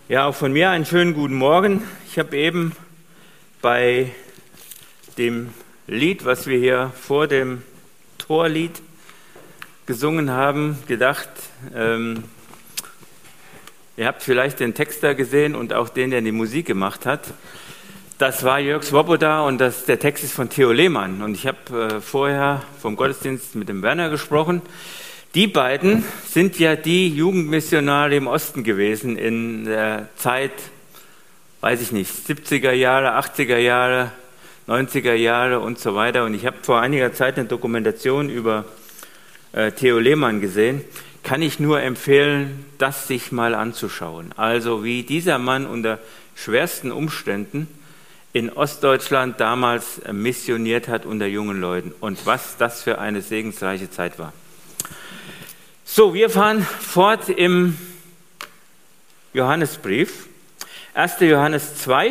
Ja, auch von mir einen schönen guten Morgen. Ich habe eben bei dem Lied, was wir hier vor dem Torlied gesungen haben, gedacht, ihr habt vielleicht den Text da gesehen und auch den, der die Musik gemacht hat. Das war Jörg Swoboda und der Text ist von Theo Lehmann. Und ich habe vorher vom Gottesdienst mit dem Werner gesprochen. Die beiden sind ja die Jugendmissionare im Osten gewesen in der Zeit, weiß ich nicht, 70er Jahre, 80er Jahre, 90er Jahre und so weiter. Und ich habe vor einiger Zeit eine Dokumentation über Theo Lehmann gesehen. Kann ich nur empfehlen, das sich mal anzuschauen. Also wie dieser Mann unter schwersten Umständen in Ostdeutschland damals missioniert hat unter jungen Leuten und was das für eine segensreiche Zeit war. So, wir fahren fort im Johannesbrief, 1. Johannes 2.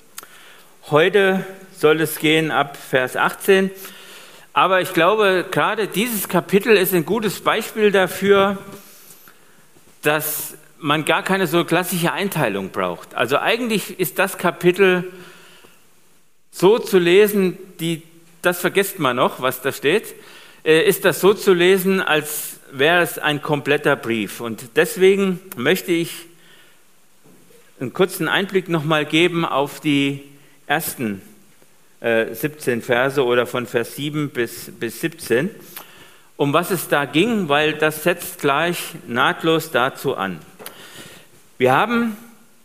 Heute soll es gehen ab Vers 18. Aber ich glaube, gerade dieses Kapitel ist ein gutes Beispiel dafür, dass man gar keine so klassische Einteilung braucht. Also eigentlich ist das Kapitel so zu lesen, das vergisst man noch, was da steht, ist das so zu lesen, als wäre es ein kompletter Brief. Und deswegen möchte ich einen kurzen Einblick nochmal geben auf die ersten 17 Verse oder von Vers 7 bis 17, um was es da ging, weil das setzt gleich nahtlos dazu an. Wir haben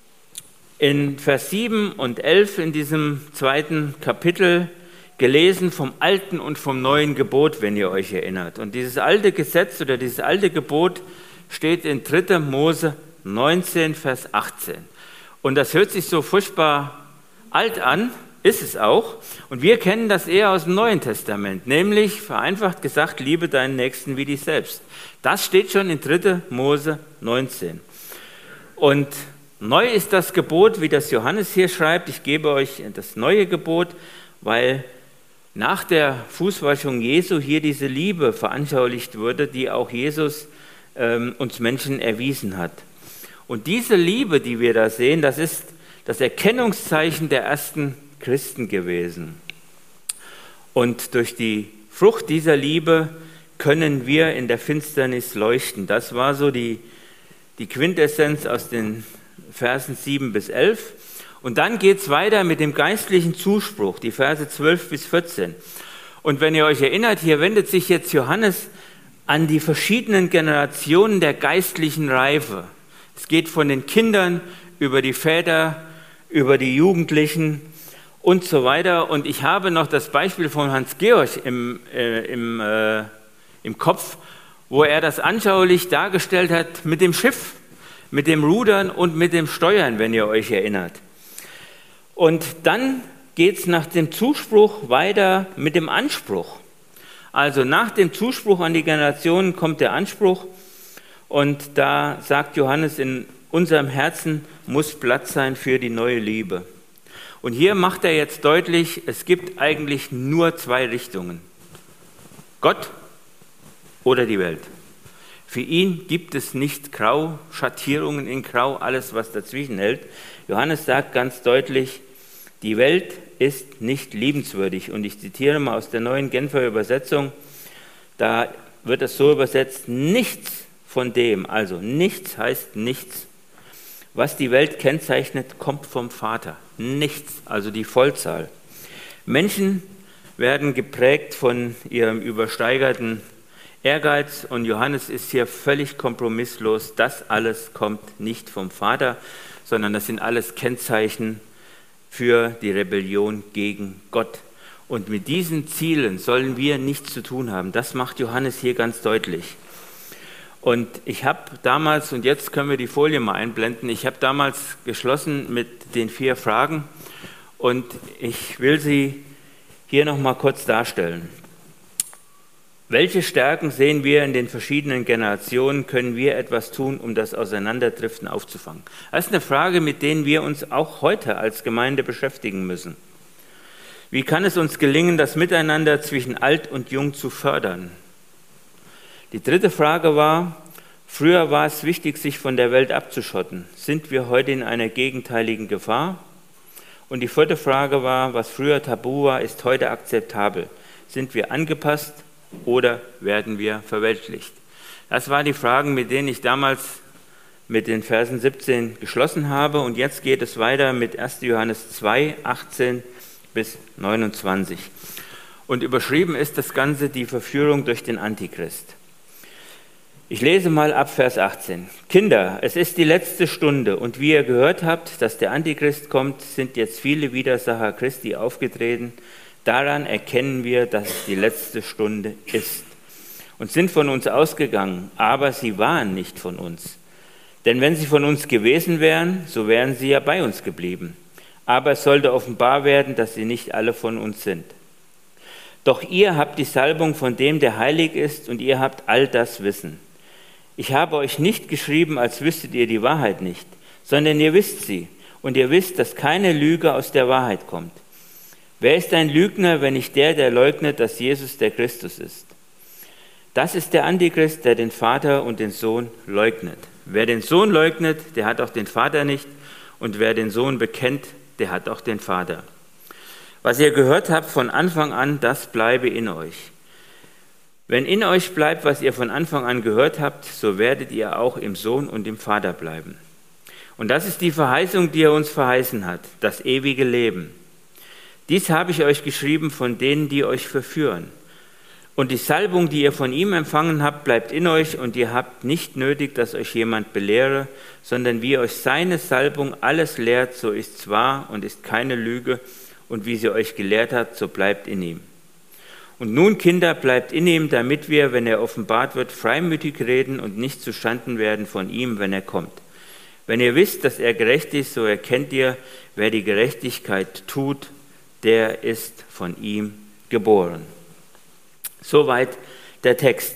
in Vers 7 und 11 in diesem zweiten Kapitel gelesen vom alten und vom neuen Gebot, wenn ihr euch erinnert. Und dieses alte Gesetz oder dieses alte Gebot steht in 3. Mose 19, Vers 18. Und das hört sich so furchtbar alt an, ist es auch. Und wir kennen das eher aus dem Neuen Testament, nämlich vereinfacht gesagt, liebe deinen Nächsten wie dich selbst. Das steht schon in 3. Mose 19. Und neu ist das Gebot, wie das Johannes hier schreibt. Ich gebe euch das neue Gebot, weil nach der Fußwaschung Jesu hier diese Liebe veranschaulicht wurde, die auch Jesus uns Menschen erwiesen hat. Und diese Liebe, die wir da sehen, das ist das Erkennungszeichen der ersten Christen gewesen. Und durch die Frucht dieser Liebe können wir in der Finsternis leuchten. Das war so die Quintessenz aus den Versen 7 bis 11. Und dann geht es weiter mit dem geistlichen Zuspruch, die Verse 12 bis 14. Und wenn ihr euch erinnert, hier wendet sich jetzt Johannes an die verschiedenen Generationen der geistlichen Reife. Es geht von den Kindern über die Väter, über die Jugendlichen und so weiter. Und ich habe noch das Beispiel von Hans-Georg im Kopf, wo er das anschaulich dargestellt hat mit dem Schiff, mit dem Rudern und mit dem Steuern, wenn ihr euch erinnert. Und dann geht es nach dem Zuspruch weiter mit dem Anspruch. Also nach dem Zuspruch an die Generationen kommt der Anspruch. Und da sagt Johannes, in unserem Herzen muss Platz sein für die neue Liebe. Und hier macht er jetzt deutlich, es gibt eigentlich nur zwei Richtungen. Gott oder die Welt. Für ihn gibt es nicht Grau, Schattierungen in Grau, alles was dazwischen hält. Johannes sagt ganz deutlich, die Welt ist nicht liebenswürdig. Und ich zitiere mal aus der neuen Genfer Übersetzung, da wird es so übersetzt, nichts von dem, also nichts heißt nichts, was die Welt kennzeichnet, kommt vom Vater. Nichts, also die Vollzahl. Menschen werden geprägt von ihrem übersteigerten Ehrgeiz und Johannes ist hier völlig kompromisslos. Das alles kommt nicht vom Vater, sondern das sind alles Kennzeichen für die Rebellion gegen Gott. Und mit diesen Zielen sollen wir nichts zu tun haben. Das macht Johannes hier ganz deutlich. Und ich habe damals, und jetzt können wir die Folie mal einblenden, ich habe damals geschlossen mit den 4 Fragen und ich will sie hier nochmal kurz darstellen. Welche Stärken sehen wir in den verschiedenen Generationen? Können wir etwas tun, um das Auseinanderdriften aufzufangen? Das ist eine Frage, mit der wir uns auch heute als Gemeinde beschäftigen müssen. Wie kann es uns gelingen, das Miteinander zwischen alt und jung zu fördern? Die dritte Frage war, Früher war es wichtig, sich von der Welt abzuschotten. Sind wir heute in einer gegenteiligen Gefahr? Und die vierte Frage war, was früher tabu war, ist heute akzeptabel. Sind wir angepasst oder werden wir verweltlicht? Das waren die Fragen, mit denen ich damals mit den Versen 17 geschlossen habe. Und jetzt geht es weiter mit 1. Johannes 2, 18 bis 29. Und überschrieben ist das Ganze die Verführung durch den Antichrist. Ich lese mal ab Vers 18. Kinder, es ist die letzte Stunde und wie ihr gehört habt, dass der Antichrist kommt, sind jetzt viele Widersacher Christi aufgetreten. Daran erkennen wir, dass es die letzte Stunde ist. Und sind von uns ausgegangen, aber sie waren nicht von uns. Denn wenn sie von uns gewesen wären, so wären sie ja bei uns geblieben. Aber es sollte offenbar werden, dass sie nicht alle von uns sind. Doch ihr habt die Salbung von dem, der heilig ist, und ihr habt all das Wissen. Ich habe euch nicht geschrieben, als wüsstet ihr die Wahrheit nicht, sondern ihr wisst sie, und ihr wisst, dass keine Lüge aus der Wahrheit kommt. Wer ist ein Lügner, wenn nicht der, der leugnet, dass Jesus der Christus ist? Das ist der Antichrist, der den Vater und den Sohn leugnet. Wer den Sohn leugnet, der hat auch den Vater nicht, und wer den Sohn bekennt, der hat auch den Vater. Was ihr gehört habt von Anfang an, das bleibe in euch. Wenn in euch bleibt, was ihr von Anfang an gehört habt, so werdet ihr auch im Sohn und im Vater bleiben. Und das ist die Verheißung, die er uns verheißen hat, das ewige Leben. Dies habe ich euch geschrieben von denen, die euch verführen. Und die Salbung, die ihr von ihm empfangen habt, bleibt in euch und ihr habt nicht nötig, dass euch jemand belehre, sondern wie euch seine Salbung alles lehrt, so ist's wahr und ist keine Lüge und wie sie euch gelehrt hat, so bleibt in ihm. Und nun, Kinder, bleibt in ihm, damit wir, wenn er offenbart wird, freimütig reden und nicht zustanden werden von ihm, wenn er kommt. Wenn ihr wisst, dass er gerecht ist, so erkennt ihr, wer die Gerechtigkeit tut, der ist von ihm geboren. Soweit der Text.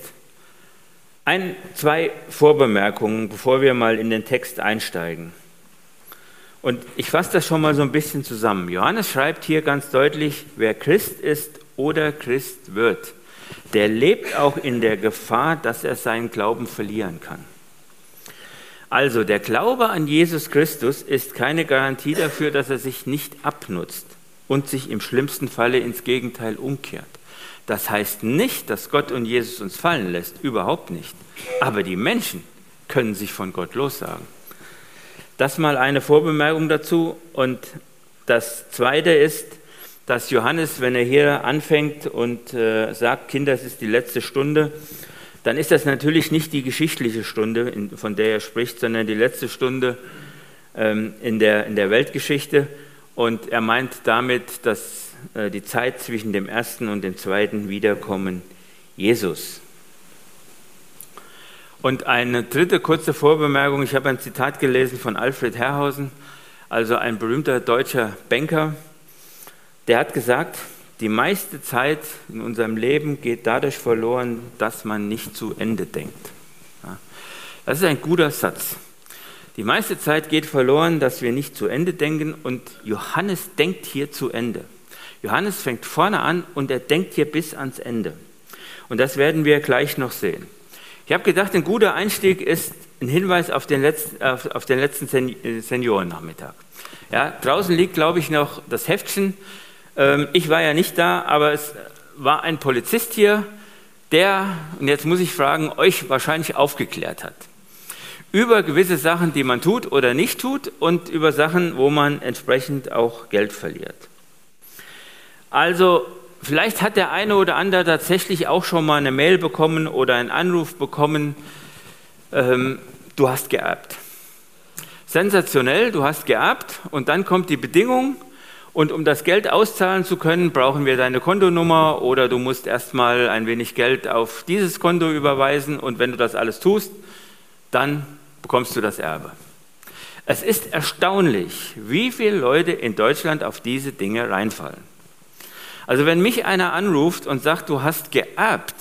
Zwei Vorbemerkungen, bevor wir mal in den Text einsteigen. Und ich fasse das schon mal so ein bisschen zusammen. Johannes schreibt hier ganz deutlich, wer Christ ist oder Christ wird, der lebt auch in der Gefahr, dass er seinen Glauben verlieren kann. Also der Glaube an Jesus Christus ist keine Garantie dafür, dass er sich nicht abnutzt und sich im schlimmsten Falle ins Gegenteil umkehrt. Das heißt nicht, dass Gott und Jesus uns fallen lässt, überhaupt nicht. Aber die Menschen können sich von Gott lossagen. Das mal eine Vorbemerkung dazu. Und das Zweite ist, dass Johannes, wenn er hier anfängt und sagt, Kinder, es ist die letzte Stunde, dann ist das natürlich nicht die geschichtliche Stunde, von der er spricht, sondern die letzte Stunde in der Weltgeschichte. Und er meint damit, dass die Zeit zwischen dem ersten und dem zweiten Wiederkommen Jesus. Und eine dritte kurze Vorbemerkung, ich habe ein Zitat gelesen von Alfred Herrhausen, also ein berühmter deutscher Banker, der hat gesagt, die meiste Zeit in unserem Leben geht dadurch verloren, dass man nicht zu Ende denkt. Ja, das ist ein guter Satz. Die meiste Zeit geht verloren, dass wir nicht zu Ende denken und Johannes denkt hier zu Ende. Johannes fängt vorne an und er denkt hier bis ans Ende. Und das werden wir gleich noch sehen. Ich habe gedacht, ein guter Einstieg ist ein Hinweis auf den letzten Seniorennachmittag. Ja, draußen liegt, glaube ich, noch das Heftchen. Ich war ja nicht da, aber es war ein Polizist hier, der, und jetzt muss ich fragen, euch wahrscheinlich aufgeklärt hat. Über gewisse Sachen, die man tut oder nicht tut und über Sachen, wo man entsprechend auch Geld verliert. Also vielleicht hat der eine oder andere tatsächlich auch schon mal eine Mail bekommen oder einen Anruf bekommen, du hast geerbt. Sensationell, du hast geerbt und dann kommt die Bedingung und um das Geld auszahlen zu können, brauchen wir deine Kontonummer oder du musst erstmal ein wenig Geld auf dieses Konto überweisen und wenn du das alles tust, dann bekommst du das Erbe. Es ist erstaunlich, wie viele Leute in Deutschland auf diese Dinge reinfallen. Also wenn mich einer anruft und sagt, du hast geerbt,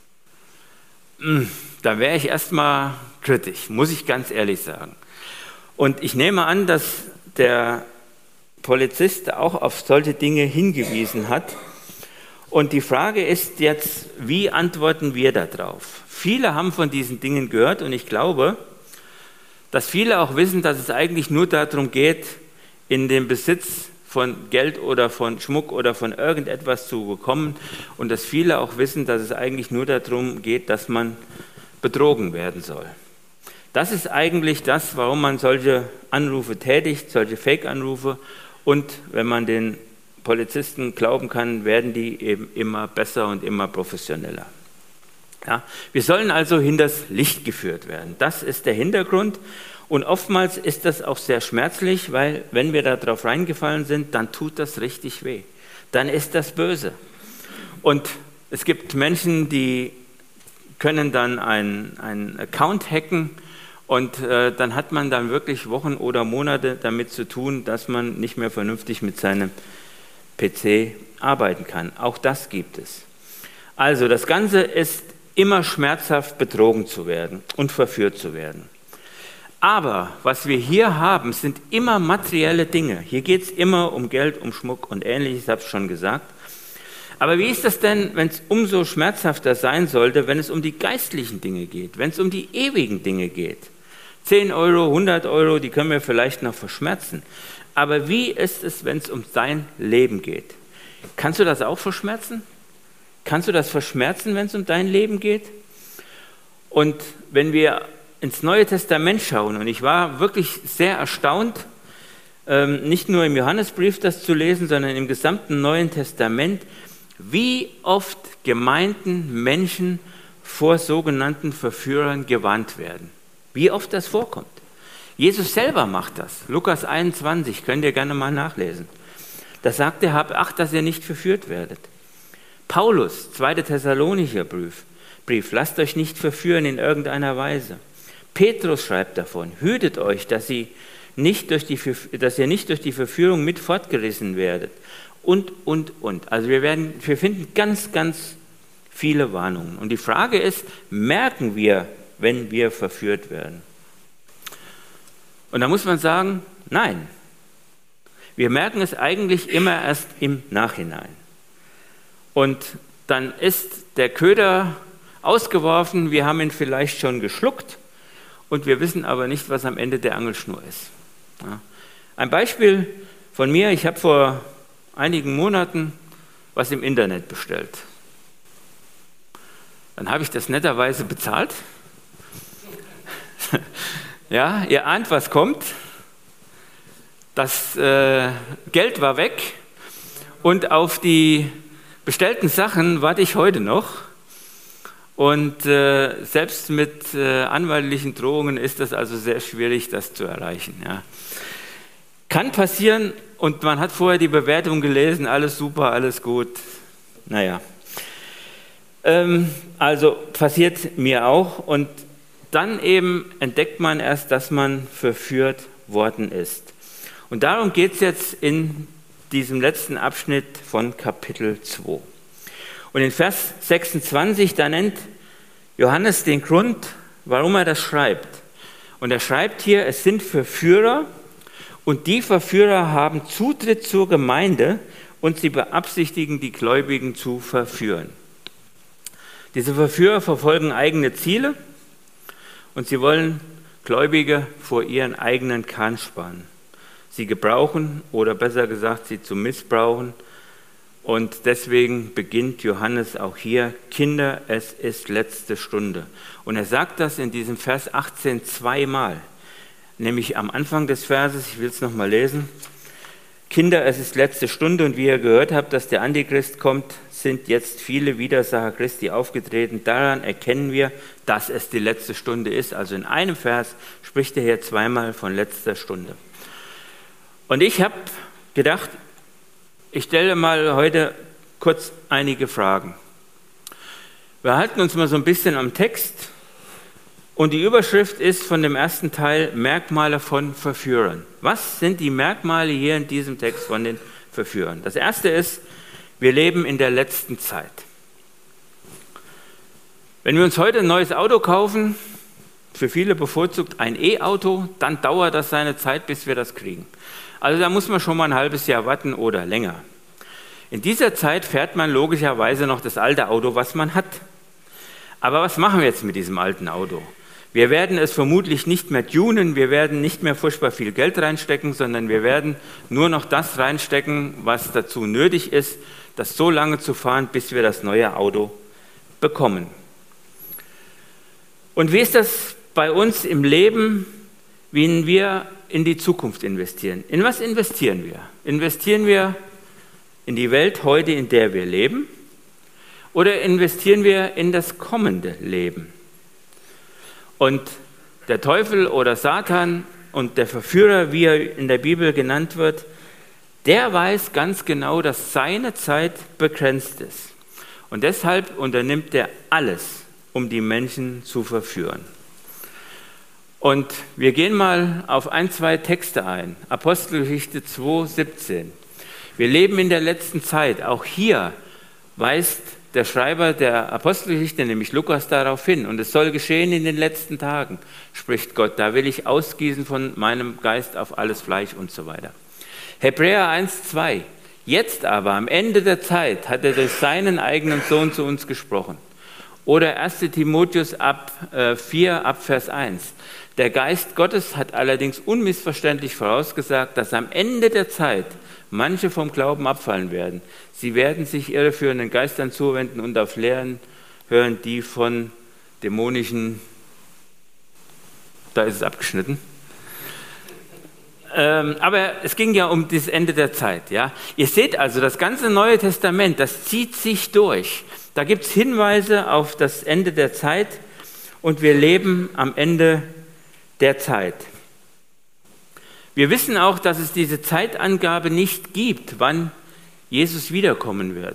da wäre ich erstmal kritisch, muss ich ganz ehrlich sagen. Und ich nehme an, dass der Polizist auch auf solche Dinge hingewiesen hat. Und die Frage ist jetzt, wie antworten wir darauf? Viele haben von diesen Dingen gehört und ich glaube, dass viele auch wissen, dass es eigentlich nur darum geht, in den Besitz von Geld oder von Schmuck oder von irgendetwas zu bekommen und dass viele auch wissen, dass es eigentlich nur darum geht, dass man betrogen werden soll. Das ist eigentlich das, warum man solche Anrufe tätigt, solche Fake-Anrufe, und wenn man den Polizisten glauben kann, werden die eben immer besser und immer professioneller. Ja, wir sollen also hinters Licht geführt werden. Das ist der Hintergrund. Und oftmals ist das auch sehr schmerzlich, weil wenn wir da drauf reingefallen sind, dann tut das richtig weh. Dann ist das böse. Und es gibt Menschen, die können dann einen Account hacken und dann hat man dann wirklich Wochen oder Monate damit zu tun, dass man nicht mehr vernünftig mit seinem PC arbeiten kann. Auch das gibt es. Also das Ganze ist immer schmerzhaft, betrogen zu werden und verführt zu werden. Aber was wir hier haben, sind immer materielle Dinge. Hier geht es immer um Geld, um Schmuck und Ähnliches, ich habe es schon gesagt. Aber wie ist das denn, wenn es umso schmerzhafter sein sollte, wenn es um die geistlichen Dinge geht, wenn es um die ewigen Dinge geht? 10 Euro, 100 Euro, die können wir vielleicht noch verschmerzen. Aber wie ist es, wenn es um dein Leben geht? Kannst du das auch verschmerzen? Kannst du das verschmerzen, wenn es um dein Leben geht? Und wenn wir ins Neue Testament schauen, und ich war wirklich sehr erstaunt, nicht nur im Johannesbrief das zu lesen, sondern im gesamten Neuen Testament, wie oft Gemeinden, Menschen vor sogenannten Verführern gewarnt werden. Wie oft das vorkommt. Jesus selber macht das. Lukas 21, könnt ihr gerne mal nachlesen. Da sagt er, habt Acht, dass ihr nicht verführt werdet. Paulus, 2. Thessalonicher Brief, lasst euch nicht verführen in irgendeiner Weise. Petrus schreibt davon, hütet euch, dass ihr nicht durch die Verführung mit fortgerissen werdet. Und. Also wir finden ganz, ganz viele Warnungen. Und die Frage ist, merken wir, wenn wir verführt werden? Und da muss man sagen, nein. Wir merken es eigentlich immer erst im Nachhinein. Und dann ist der Köder ausgeworfen, wir haben ihn vielleicht schon geschluckt und wir wissen aber nicht, was am Ende der Angelschnur ist. Ja. Ein Beispiel von mir, ich habe vor einigen Monaten was im Internet bestellt. Dann habe ich das netterweise bezahlt. Ja, ihr ahnt, was kommt. Das Geld war weg und auf die bestellten Sachen warte ich heute noch. Und selbst mit anwaltlichen Drohungen ist es also sehr schwierig, das zu erreichen. Ja. Kann passieren und man hat vorher die Bewertung gelesen, alles super, alles gut. Naja, also passiert mir auch und dann eben entdeckt man erst, dass man verführt worden ist. Und darum geht es jetzt in diesem letzten Abschnitt von Kapitel 2. Und in Vers 26, da nennt Johannes den Grund, warum er das schreibt. Und er schreibt hier, es sind Verführer und die Verführer haben Zutritt zur Gemeinde und sie beabsichtigen, die Gläubigen zu verführen. Diese Verführer verfolgen eigene Ziele und sie wollen Gläubige vor ihren eigenen Kahn spannen. Sie gebrauchen oder besser gesagt, sie zu missbrauchen. Und deswegen beginnt Johannes auch hier, Kinder, es ist letzte Stunde. Und er sagt das in diesem Vers 18 zweimal, nämlich am Anfang des Verses, ich will es nochmal lesen. Kinder, es ist letzte Stunde und wie ihr gehört habt, dass der Antichrist kommt, sind jetzt viele Widersacher Christi aufgetreten. Daran erkennen wir, dass es die letzte Stunde ist. Also in einem Vers spricht er hier zweimal von letzter Stunde. Und ich habe gedacht, ich stelle mal heute kurz einige Fragen. Wir halten uns mal so ein bisschen am Text und die Überschrift ist von dem ersten Teil Merkmale von Verführern. Was sind die Merkmale hier in diesem Text von den Verführern? Das erste ist, wir leben in der letzten Zeit. Wenn wir uns heute ein neues Auto kaufen, für viele bevorzugt ein E-Auto, dann dauert das seine Zeit, bis wir das kriegen. Also da muss man schon mal ein halbes Jahr warten oder länger. In dieser Zeit fährt man logischerweise noch das alte Auto, was man hat. Aber was machen wir jetzt mit diesem alten Auto? Wir werden es vermutlich nicht mehr tunen, wir werden nicht mehr furchtbar viel Geld reinstecken, sondern wir werden nur noch das reinstecken, was dazu nötig ist, das so lange zu fahren, bis wir das neue Auto bekommen. Und wie ist das bei uns im Leben, wenn wir in die Zukunft investieren? In was investieren wir? Investieren wir in die Welt heute, in der wir leben? Oder investieren wir in das kommende Leben? Und der Teufel oder Satan und der Verführer, wie er in der Bibel genannt wird, der weiß ganz genau, dass seine Zeit begrenzt ist. Und deshalb unternimmt er alles, um die Menschen zu verführen. Und wir gehen mal auf 1, 2 Texte ein. Apostelgeschichte 2,17. Wir leben in der letzten Zeit. Auch hier weist der Schreiber der Apostelgeschichte, nämlich Lukas, darauf hin. Und es soll geschehen in den letzten Tagen, spricht Gott. Da will ich ausgießen von meinem Geist auf alles Fleisch und so weiter. Hebräer 1,2. Jetzt aber, am Ende der Zeit, hat er durch seinen eigenen Sohn zu uns gesprochen. Oder 1. Timotheus 4, ab Vers 1. Der Geist Gottes hat allerdings unmissverständlich vorausgesagt, dass am Ende der Zeit manche vom Glauben abfallen werden. Sie werden sich irreführenden Geistern zuwenden und auf Lehren hören, die von dämonischen, da ist es abgeschnitten. Aber es ging ja um das Ende der Zeit. Ja? Ihr seht also, das ganze Neue Testament, das zieht sich durch. Da gibt es Hinweise auf das Ende der Zeit und wir leben am Ende der Zeit. Wir wissen auch, dass es diese Zeitangabe nicht gibt, wann Jesus wiederkommen wird.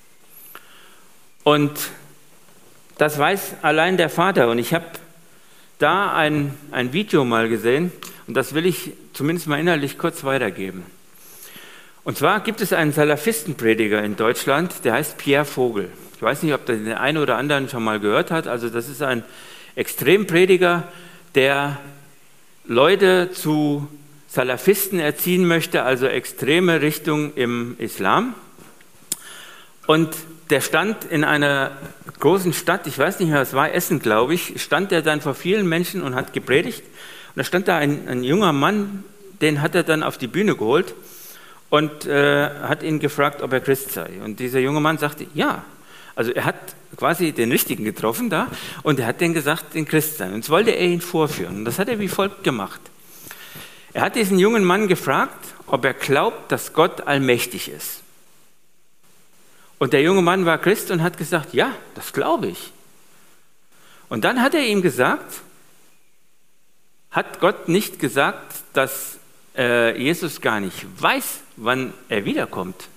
Und das weiß allein der Vater. Und ich habe da ein Video mal gesehen und das will ich zumindest mal inhaltlich kurz weitergeben. Und zwar gibt es einen Salafistenprediger in Deutschland, der heißt Pierre Vogel. Ich weiß nicht, ob der eine oder andere schon mal gehört hat. Also das ist ein Extremprediger, der Leute zu Salafisten erziehen möchte, also extreme Richtung im Islam. Und der stand in einer großen Stadt, ich weiß nicht mehr, es war Essen, glaube ich, stand er dann vor vielen Menschen und hat gepredigt. Und da stand da ein junger Mann, den hat er dann auf die Bühne geholt und hat ihn gefragt, ob er Christ sei. Und dieser junge Mann sagte, ja. Also er hat quasi den Richtigen getroffen da und er hat denen gesagt, den Christ sein. Und jetzt wollte er ihn vorführen. Und das hat er wie folgt gemacht. Er hat diesen jungen Mann gefragt, ob er glaubt, dass Gott allmächtig ist. Und der junge Mann war Christ und hat gesagt, ja, das glaube ich. Und dann hat er ihm gesagt, hat Gott nicht gesagt, dass Jesus gar nicht weiß, wann er wiederkommt?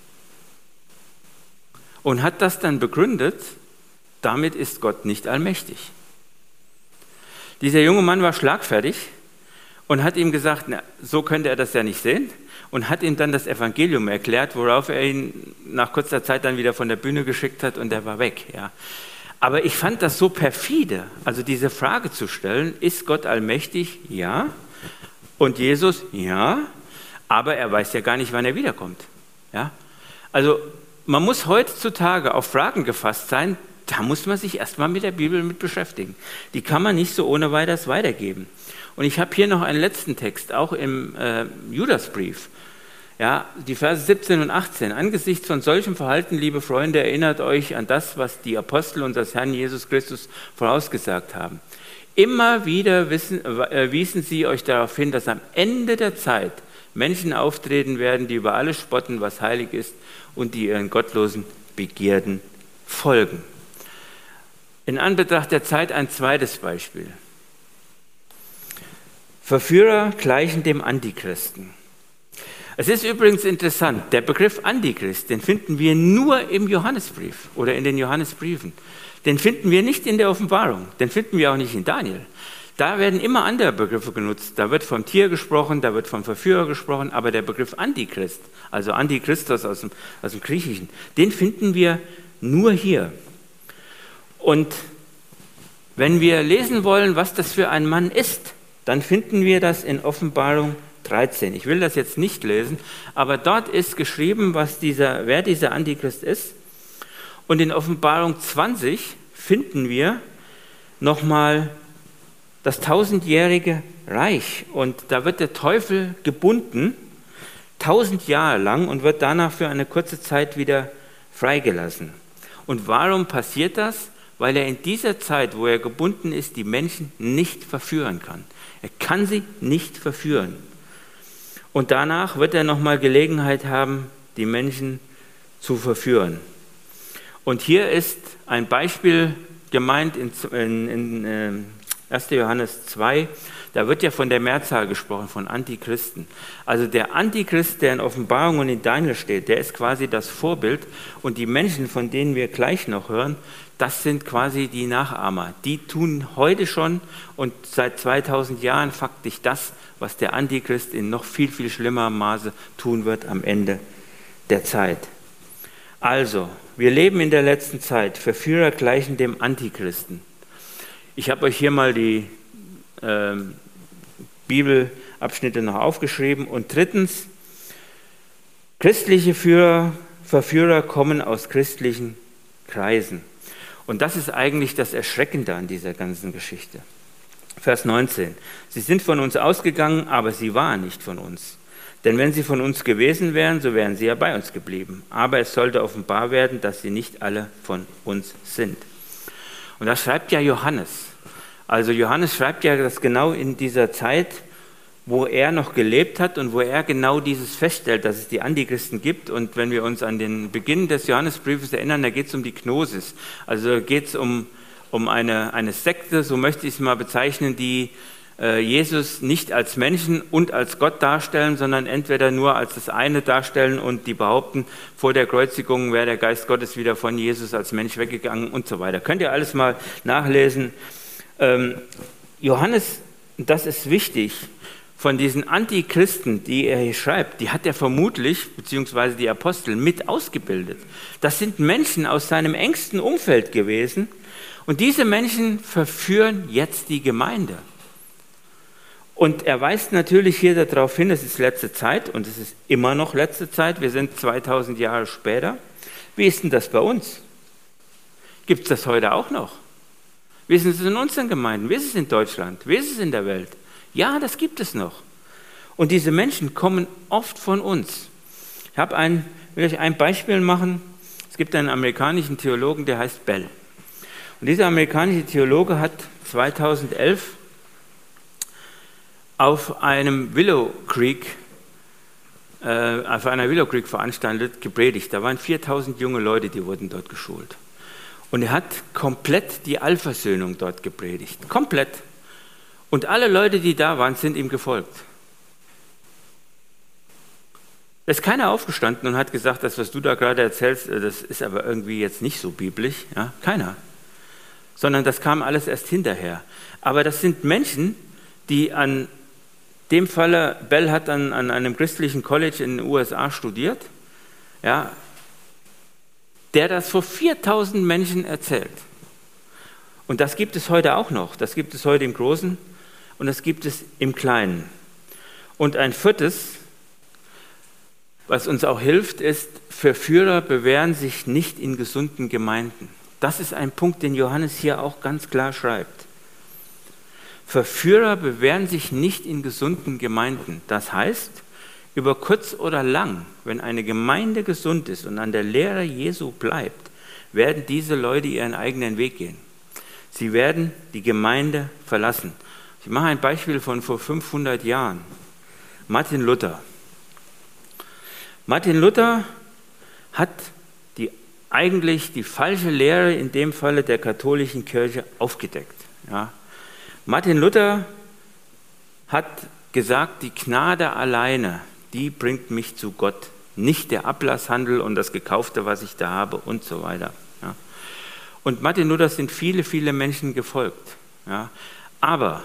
Und hat das dann begründet, damit ist Gott nicht allmächtig. Dieser junge Mann war schlagfertig und hat ihm gesagt, na, so könnte er das ja nicht sehen, und hat ihm dann das Evangelium erklärt, worauf er ihn nach kurzer Zeit dann wieder von der Bühne geschickt hat und er war weg. Ja. Aber ich fand das so perfide, also diese Frage zu stellen, ist Gott allmächtig? Ja. Und Jesus? Ja. Aber er weiß ja gar nicht, wann er wiederkommt. Ja. Also man muss heutzutage auf Fragen gefasst sein, da muss man sich erstmal mit der Bibel mit beschäftigen. Die kann man nicht so ohne weiteres weitergeben. Und ich habe hier noch einen letzten Text, auch im Judasbrief. Ja, die Verse 17 und 18. Angesichts von solchem Verhalten, liebe Freunde, erinnert euch an das, was die Apostel unseres Herrn Jesus Christus vorausgesagt haben. Immer wieder wiesen sie euch darauf hin, dass am Ende der Zeit Menschen auftreten werden, die über alles spotten, was heilig ist, und die ihren gottlosen Begierden folgen. In Anbetracht der Zeit ein zweites Beispiel. Verführer gleichen dem Antichristen. Es ist übrigens interessant, der Begriff Antichrist, den finden wir nur im Johannesbrief oder in den Johannesbriefen. Den finden wir nicht in der Offenbarung, den finden wir auch nicht in Daniel. Da werden immer andere Begriffe genutzt. Da wird vom Tier gesprochen, da wird vom Verführer gesprochen, aber der Begriff Antichrist, also Antichristos aus dem Griechischen, den finden wir nur hier. Und wenn wir lesen wollen, was das für ein Mann ist, dann finden wir das in Offenbarung 13. Ich will das jetzt nicht lesen, aber dort ist geschrieben, wer dieser Antichrist ist. Und in Offenbarung 20 finden wir nochmal das 1000-jährige Reich. Und da wird der Teufel gebunden, 1000 Jahre lang, und wird danach für eine kurze Zeit wieder freigelassen. Und warum passiert das? Weil er in dieser Zeit, wo er gebunden ist, die Menschen nicht verführen kann. Er kann sie nicht verführen. Und danach wird er nochmal Gelegenheit haben, die Menschen zu verführen. Und hier ist ein Beispiel gemeint in 1. Johannes 2, da wird ja von der Mehrzahl gesprochen, von Antichristen. Also der Antichrist, der in Offenbarung und in Daniel steht, der ist quasi das Vorbild. Und die Menschen, von denen wir gleich noch hören, das sind quasi die Nachahmer. Die tun heute schon und seit 2000 Jahren faktisch das, was der Antichrist in noch viel, viel schlimmerem Maße tun wird am Ende der Zeit. Also, wir leben in der letzten Zeit. Verführer gleichen dem Antichristen. Ich habe euch hier mal die Bibelabschnitte noch aufgeschrieben. Und drittens, christliche Verführer kommen aus christlichen Kreisen. Und das ist eigentlich das Erschreckende an dieser ganzen Geschichte. Vers 19. Sie sind von uns ausgegangen, aber sie waren nicht von uns. Denn wenn sie von uns gewesen wären, so wären sie ja bei uns geblieben. Aber es sollte offenbar werden, dass sie nicht alle von uns sind. Und das schreibt ja Johannes. Also Johannes schreibt ja das genau in dieser Zeit, wo er noch gelebt hat und wo er genau dieses feststellt, dass es die Antichristen gibt. Und wenn wir uns an den Beginn des Johannesbriefes erinnern, da geht es um die Gnosis. Also geht es um eine Sekte, so möchte ich es mal bezeichnen, die Jesus nicht als Menschen und als Gott darstellen, sondern entweder nur als das eine darstellen und die behaupten, vor der Kreuzigung wäre der Geist Gottes wieder von Jesus als Mensch weggegangen und so weiter. Könnt ihr alles mal nachlesen. Johannes, das ist wichtig, von diesen Antichristen, die er hier schreibt, die hat er vermutlich, beziehungsweise die Apostel, mit ausgebildet. Das sind Menschen aus seinem engsten Umfeld gewesen und diese Menschen verführen jetzt die Gemeinde. Und er weist natürlich hier darauf hin, es ist letzte Zeit und es ist immer noch letzte Zeit, wir sind 2000 Jahre später. Wie ist denn das bei uns? Gibt es das heute auch noch? Wie ist es in unseren Gemeinden? Wie ist es in Deutschland? Wie ist es in der Welt? Ja, das gibt es noch. Und diese Menschen kommen oft von uns. Ich will euch ein Beispiel machen. Es gibt einen amerikanischen Theologen, der heißt Bell. Und dieser amerikanische Theologe hat 2011 auf einer Willow Creek veranstaltet, gepredigt. Da waren 4000 junge Leute, die wurden dort geschult. Und er hat komplett die Allversöhnung dort gepredigt. Komplett. Und alle Leute, die da waren, sind ihm gefolgt. Da ist keiner aufgestanden und hat gesagt, das, was du da gerade erzählst, das ist aber irgendwie jetzt nicht so biblisch. Ja? Keiner. Sondern das kam alles erst hinterher. Aber das sind Menschen, die an dem Falle, Bell hat an einem christlichen College in den USA studiert, ja, der das vor 4000 Menschen erzählt. Und das gibt es heute auch noch. Das gibt es heute im Großen und das gibt es im Kleinen. Und ein viertes, was uns auch hilft, ist, Verführer bewähren sich nicht in gesunden Gemeinden. Das ist ein Punkt, den Johannes hier auch ganz klar schreibt. Verführer bewähren sich nicht in gesunden Gemeinden. Das heißt, über kurz oder lang, wenn eine Gemeinde gesund ist und an der Lehre Jesu bleibt, werden diese Leute ihren eigenen Weg gehen. Sie werden die Gemeinde verlassen. Ich mache ein Beispiel von vor 500 Jahren. Martin Luther. Martin Luther hat eigentlich die falsche Lehre in dem Falle der katholischen Kirche aufgedeckt. Ja. Martin Luther hat gesagt, die Gnade alleine, die bringt mich zu Gott, nicht der Ablasshandel und das Gekaufte, was ich da habe und so weiter. Ja. Und Martin Luther sind viele, viele Menschen gefolgt. Ja. Aber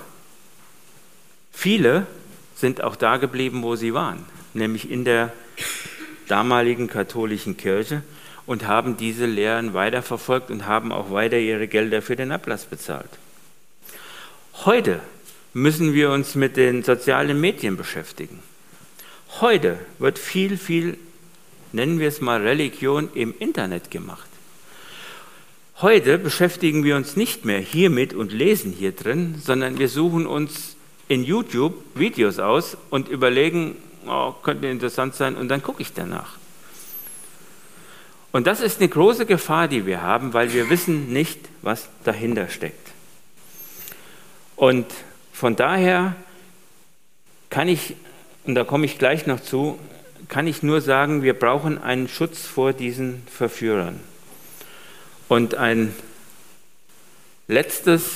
viele sind auch da geblieben, wo sie waren, nämlich in der damaligen katholischen Kirche und haben diese Lehren weiterverfolgt und haben auch weiter ihre Gelder für den Ablass bezahlt. Heute müssen wir uns mit den sozialen Medien beschäftigen. Heute wird viel, nennen wir es mal Religion, im Internet gemacht. Heute beschäftigen wir uns nicht mehr hiermit und lesen hier drin, sondern wir suchen uns in YouTube Videos aus und überlegen, könnte interessant sein, und dann gucke ich danach. Und das ist eine große Gefahr, die wir haben, weil wir wissen nicht, was dahinter steckt. Und von daher kann ich, und da komme ich gleich noch zu, kann ich nur sagen, wir brauchen einen Schutz vor diesen Verführern. Und ein letztes: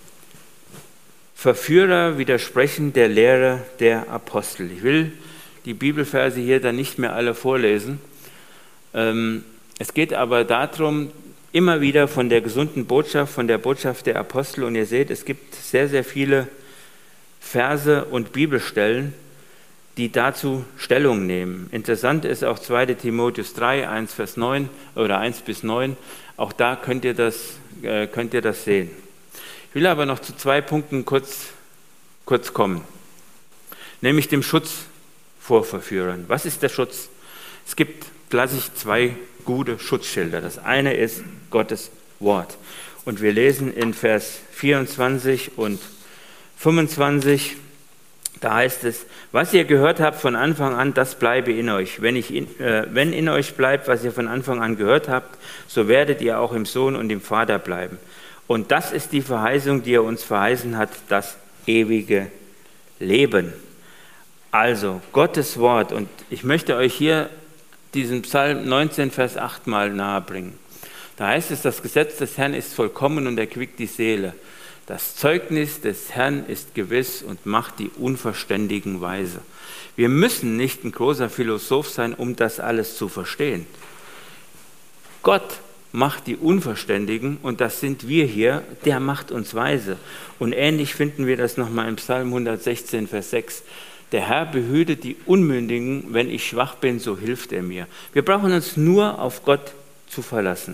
Verführer widersprechen der Lehre der Apostel. Ich will die Bibelverse hier dann nicht mehr alle vorlesen. Es geht aber darum, immer wieder von der gesunden Botschaft, von der Botschaft der Apostel. Und ihr seht, es gibt sehr viele Verse und Bibelstellen, die dazu Stellung nehmen. Interessant ist auch 2. Timotheus 3, 1 Vers 9 oder 1 bis 9. Auch da könnt ihr das sehen. Ich will aber noch zu 2 Punkten kurz kommen, nämlich dem Schutz vor Verführern. Was ist der Schutz? Es gibt klassisch 2 gute Schutzschilder. Das eine ist Gottes Wort. Und wir lesen in Vers 24 und 25, da heißt es: Was ihr gehört habt von Anfang an, das bleibe in euch. Wenn in euch bleibt, was ihr von Anfang an gehört habt, so werdet ihr auch im Sohn und im Vater bleiben. Und das ist die Verheißung, die er uns verheißen hat, das ewige Leben. Also Gottes Wort. Und ich möchte euch hier diesen Psalm 19, Vers 8 mal nahebringen. Da heißt es: Das Gesetz des Herrn ist vollkommen und erquickt die Seele. Das Zeugnis des Herrn ist gewiss und macht die Unverständigen weise. Wir müssen nicht ein großer Philosoph sein, um das alles zu verstehen. Gott macht die Unverständigen, und das sind wir hier, der macht uns weise. Und ähnlich finden wir das nochmal im Psalm 116, Vers 6. Der Herr behütet die Unmündigen, wenn ich schwach bin, so hilft er mir. Wir brauchen uns nur auf Gott zu verlassen.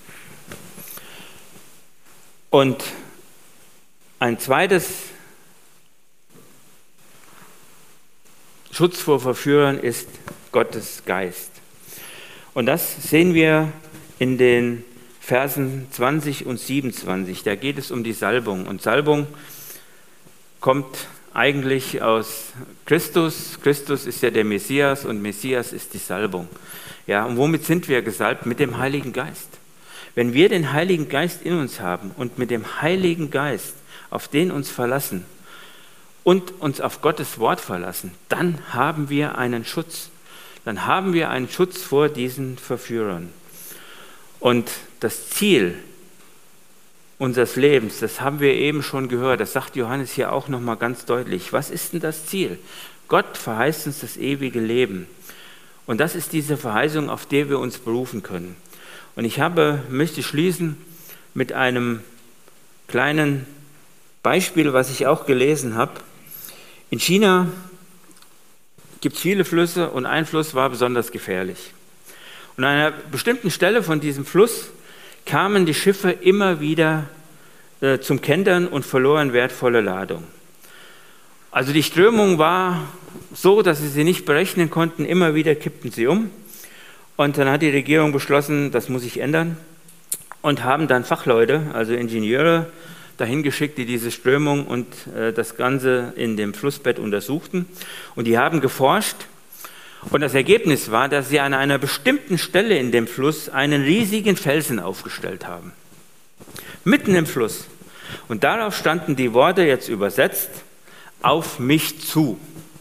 Und ein zweites Schutz vor Verführern ist Gottes Geist. Und das sehen wir in den Versen 20 und 27. Da geht es um die Salbung. Und Salbung kommt eigentlich aus Christus. Christus ist ja der Messias und Messias ist die Salbung. Ja, und womit sind wir gesalbt? Mit dem Heiligen Geist. Wenn wir den Heiligen Geist in uns haben und mit dem Heiligen Geist auf den uns verlassen und uns auf Gottes Wort verlassen, dann haben wir einen Schutz. Dann haben wir einen Schutz vor diesen Verführern. Und das Ziel unseres Lebens, das haben wir eben schon gehört, das sagt Johannes hier auch nochmal ganz deutlich. Was ist denn das Ziel? Gott verheißt uns das ewige Leben. Und das ist diese Verheißung, auf die wir uns berufen können. Und ich möchte schließen mit einem kleinen Beispiel, was ich auch gelesen habe. In China gibt es viele Flüsse und ein Fluss war besonders gefährlich. Und an einer bestimmten Stelle von diesem Fluss kamen die Schiffe immer wieder zum Kentern und verloren wertvolle Ladung. Also die Strömung war so, dass sie nicht berechnen konnten, immer wieder kippten sie um. Und dann hat die Regierung beschlossen, das muss sich ändern, und haben dann Fachleute, also Ingenieure, dahin geschickt, die diese Strömung und das Ganze in dem Flussbett untersuchten. Und die haben geforscht. Und das Ergebnis war, dass sie an einer bestimmten Stelle in dem Fluss einen riesigen Felsen aufgestellt haben. Mitten im Fluss. Und darauf standen die Worte, jetzt übersetzt: Auf mich zu.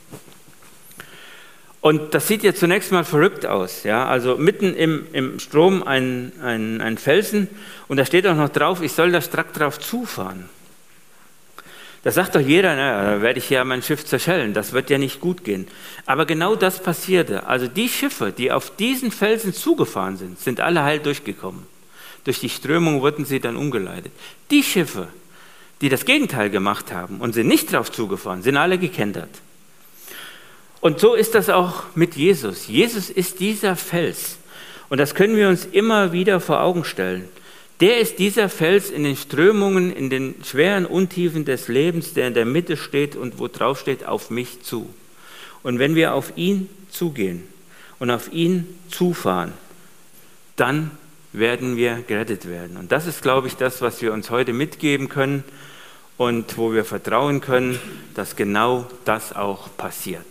Und das sieht ja zunächst mal verrückt aus. Ja? Also mitten im Strom ein Felsen, und da steht auch noch drauf, ich soll da strack drauf zufahren. Da sagt doch jeder, da werde ich ja mein Schiff zerschellen, das wird ja nicht gut gehen. Aber genau das passierte. Also die Schiffe, die auf diesen Felsen zugefahren sind, sind alle heil durchgekommen. Durch die Strömung wurden sie dann umgeleitet. Die Schiffe, die das Gegenteil gemacht haben und sind nicht drauf zugefahren, sind alle gekentert. Und so ist das auch mit Jesus. Jesus ist dieser Fels. Und das können wir uns immer wieder vor Augen stellen. Der ist dieser Fels in den Strömungen, in den schweren Untiefen des Lebens, der in der Mitte steht und wo drauf steht, auf mich zu. Und wenn wir auf ihn zugehen und auf ihn zufahren, dann werden wir gerettet werden. Und das ist, glaube ich, das, was wir uns heute mitgeben können und wo wir vertrauen können, dass genau das auch passiert.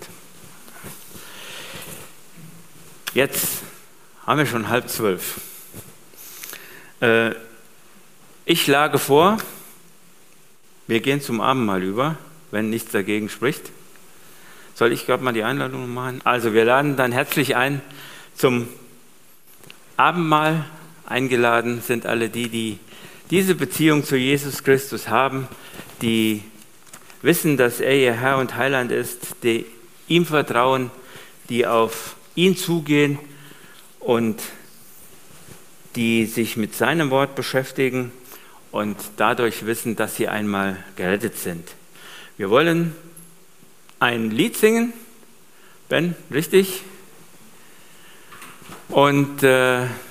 Jetzt haben wir schon 11:30. Ich schlage vor, wir gehen zum Abendmahl über, wenn nichts dagegen spricht. Soll ich gerade mal die Einladung machen? Also wir laden dann herzlich ein zum Abendmahl. Eingeladen sind alle die, die diese Beziehung zu Jesus Christus haben, die wissen, dass er ihr Herr und Heiland ist, die ihm vertrauen, die auf ihn zugehen und die sich mit seinem Wort beschäftigen und dadurch wissen, dass sie einmal gerettet sind. Wir wollen ein Lied singen, Ben, richtig? Und